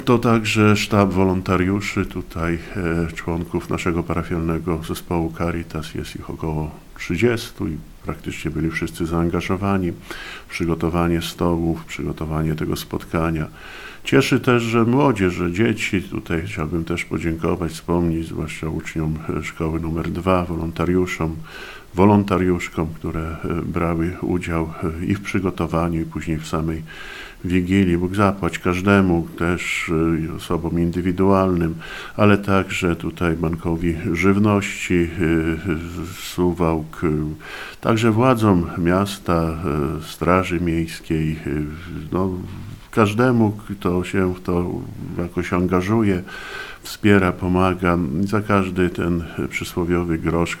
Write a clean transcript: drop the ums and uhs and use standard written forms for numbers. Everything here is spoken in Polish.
To także sztab wolontariuszy, tutaj członków naszego parafialnego zespołu Caritas, jest ich około 30 i praktycznie byli wszyscy zaangażowani w przygotowanie stołów, przygotowanie tego spotkania. Cieszy też, że młodzież, że dzieci, tutaj chciałbym też podziękować, wspomnieć, zwłaszcza uczniom szkoły numer 2, wolontariuszkom, które brały udział i w przygotowaniu, i później w samej Wigilii. Bóg zapłać każdemu, też osobom indywidualnym, ale także tutaj Bankowi Żywności Suwałk, także władzom miasta, Straży Miejskiej, każdemu, kto się w to jakoś angażuje, wspiera, pomaga, za każdy ten przysłowiowy grosz,